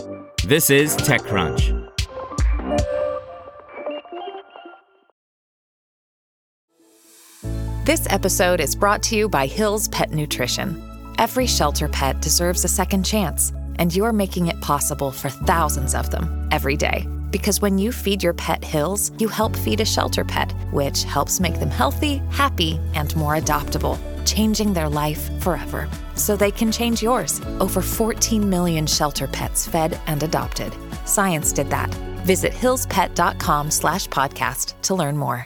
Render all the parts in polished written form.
This is TechCrunch. This episode is brought to you by Hill's Pet Nutrition. Every shelter pet deserves a second chance, and you're making it possible for thousands of them every day. Because when you feed your pet Hill's, you help feed a shelter pet, which helps make them healthy, happy, and more adoptable, changing their life forever. So they can change yours. Over 14 million shelter pets fed and adopted. Science did that. Visit hillspet.com/podcast to learn more.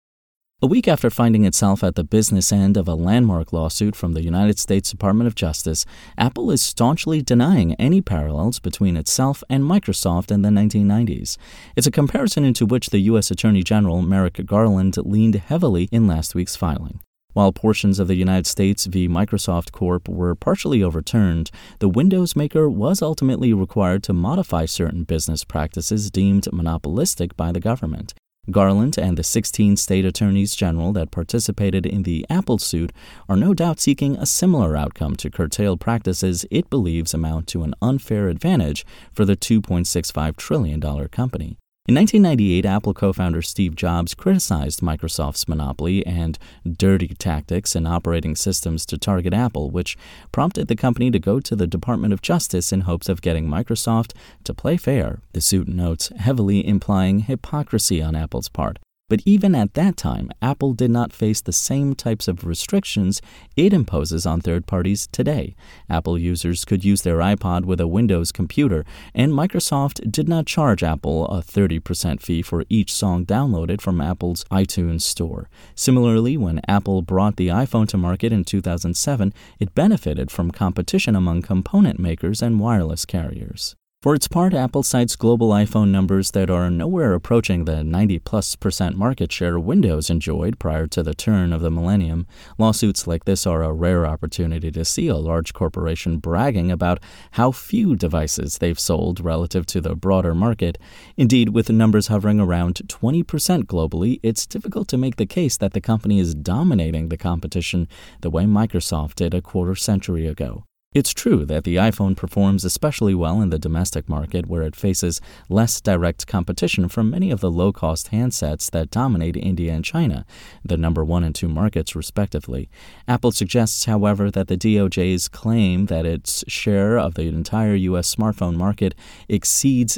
A week after finding itself at the business end of a landmark lawsuit from the United States Department of Justice, Apple is staunchly denying any parallels between itself and Microsoft in the 1990s. It's a comparison into which the U.S. Attorney General Merrick Garland leaned heavily in last week's filing. While portions of the United States v. Microsoft Corp. Were partially overturned, the Windows maker was ultimately required to modify certain business practices deemed monopolistic by the government. Garland and the 16 state attorneys general that participated in the Apple suit are no doubt seeking a similar outcome to curtail practices it believes amount to an unfair advantage for the $2.65 trillion company. In 1998, Apple co-founder Steve Jobs criticized Microsoft's monopoly and dirty tactics in operating systems to target Apple, which prompted the company to go to the Department of Justice in hopes of getting Microsoft to play fair. The suit notes, heavily implying hypocrisy on Apple's part. But even at that time, Apple did not face the same types of restrictions it imposes on third parties today. Apple users could use their iPod with a Windows computer, and Microsoft did not charge Apple a 30% fee for each song downloaded from Apple's iTunes store. Similarly, when Apple brought the iPhone to market in 2007, it benefited from competition among component makers and wireless carriers. For its part, Apple cites global iPhone numbers that are nowhere approaching the 90+% market share Windows enjoyed prior to the turn of the millennium. Lawsuits like this are a rare opportunity to see a large corporation bragging about how few devices they've sold relative to the broader market. Indeed, with numbers hovering around 20% globally, it's difficult to make the case that the company is dominating the competition the way Microsoft did a quarter-century ago. It's true that the iPhone performs especially well in the domestic market, where it faces less direct competition from many of the low-cost handsets that dominate India and China, the number 1 and 2 markets respectively. Apple suggests, however, that the DOJ's claim that its share of the entire U.S. smartphone market exceeds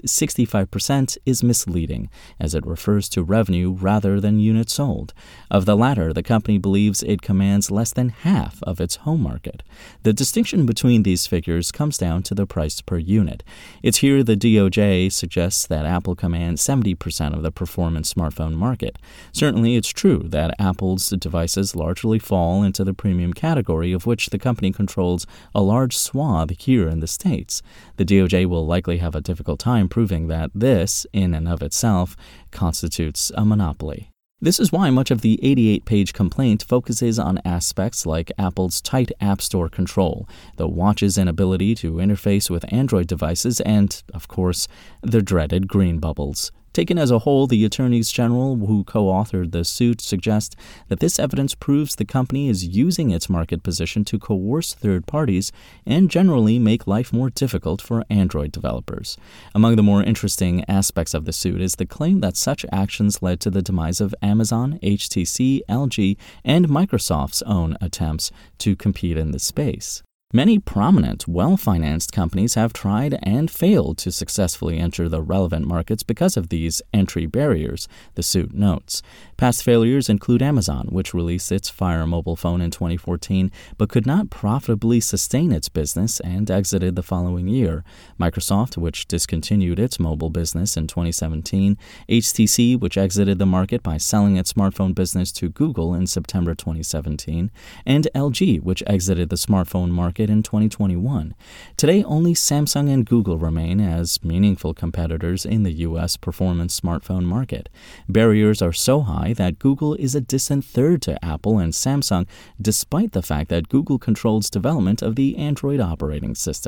65% is misleading, as it refers to revenue rather than units sold. Of the latter, the company believes it commands less than half of its home market. The distinction between these figures comes down to the price per unit. It's here the DOJ suggests that Apple commands 70% of the performance smartphone market. Certainly, it's true that Apple's devices largely fall into the premium category, of which the company controls a large swath here in the States. The DOJ will likely have a difficult time proving that this, in and of itself, constitutes a monopoly. This is why much of the 88-page complaint focuses on aspects like Apple's tight App Store control, the watch's inability to interface with Android devices, and, of course, the dreaded green bubbles. Taken as a whole, the attorneys general who co-authored the suit suggest that this evidence proves the company is using its market position to coerce third parties and generally make life more difficult for Android developers. Among the more interesting aspects of the suit is the claim that such actions led to the demise of Amazon, HTC, LG, and Microsoft's own attempts to compete in the space. Many prominent, well-financed companies have tried and failed to successfully enter the relevant markets because of these entry barriers, the suit notes. Past failures include Amazon, which released its Fire mobile phone in 2014 but could not profitably sustain its business and exited the following year, Microsoft, which discontinued its mobile business in 2017, HTC, which exited the market by selling its smartphone business to Google in September 2017, and LG, which exited the smartphone market in 2021. Today, only Samsung and Google remain as meaningful competitors in the U.S. performance smartphone market. Barriers are so high that Google is a distant third to Apple and Samsung, despite the fact that Google controls development of the Android operating system.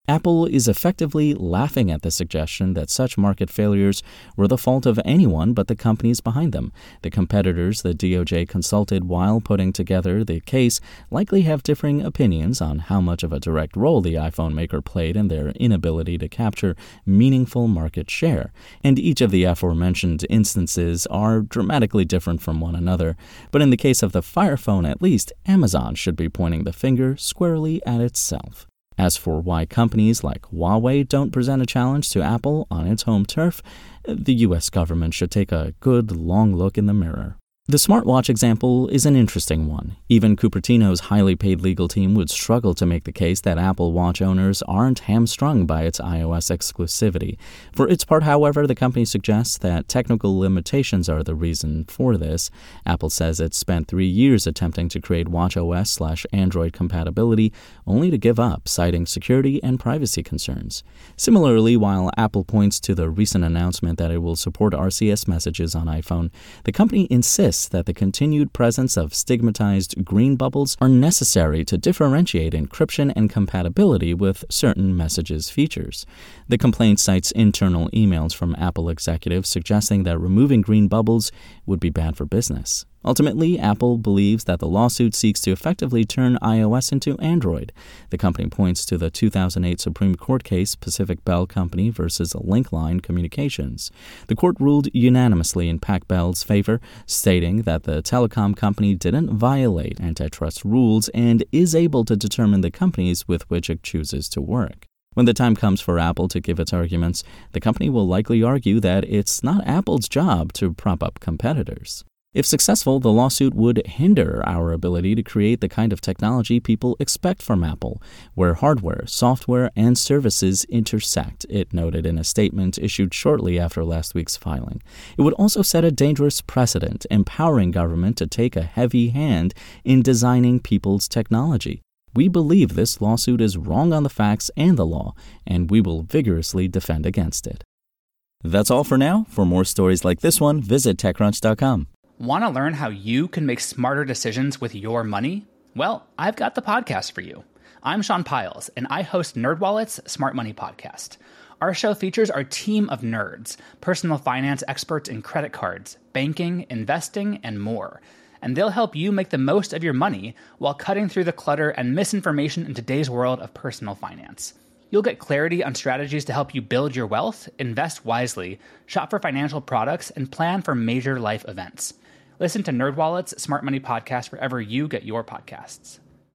Apple is effectively laughing at the suggestion that such market failures were the fault of anyone but the companies behind them. The competitors the DOJ consulted while putting together the case likely have differing opinions on how much of a direct role the iPhone maker played in their inability to capture meaningful market share. And each of the aforementioned instances are dramatically different from one another. But in the case of the Fire Phone, at least, Amazon should be pointing the finger squarely at itself. As for why companies like Huawei don't present a challenge to Apple on its home turf, the U.S. government should take a good long look in the mirror. The smartwatch example is an interesting one. Even Cupertino's highly paid legal team would struggle to make the case that Apple Watch owners aren't hamstrung by its iOS exclusivity. For its part, however, the company suggests that technical limitations are the reason for this. Apple says it spent 3 years attempting to create watchOS/Android compatibility, only to give up, citing security and privacy concerns. Similarly, while Apple points to the recent announcement that it will support RCS messages on iPhone, the company insists that the continued presence of stigmatized green bubbles are necessary to differentiate encryption and compatibility with certain messages features. The complaint cites internal emails from Apple executives suggesting that removing green bubbles would be bad for business. Ultimately, Apple believes that the lawsuit seeks to effectively turn iOS into Android. The company points to the 2008 Supreme Court case Pacific Bell Company versus Linkline Communications. The court ruled unanimously in Pac Bell's favor, stating that the telecom company didn't violate antitrust rules and is able to determine the companies with which it chooses to work. When the time comes for Apple to give its arguments, the company will likely argue that it's not Apple's job to prop up competitors. If successful, the lawsuit would hinder our ability to create the kind of technology people expect from Apple, where hardware, software, and services intersect, it noted in a statement issued shortly after last week's filing. It would also set a dangerous precedent, empowering government to take a heavy hand in designing people's technology. We believe this lawsuit is wrong on the facts and the law, and we will vigorously defend against it. That's all for now. For more stories like this one, visit TechCrunch.com. Want to learn how you can make smarter decisions with your money? Well, I've got the podcast for you. I'm Sean Piles, and I host NerdWallet's Smart Money Podcast. Our show features our team of nerds, personal finance experts in credit cards, banking, investing, and more. And they'll help you make the most of your money while cutting through the clutter and misinformation in today's world of personal finance. You'll get clarity on strategies to help you build your wealth, invest wisely, shop for financial products, and plan for major life events. Listen to NerdWallet's Smart Money Podcast wherever you get your podcasts.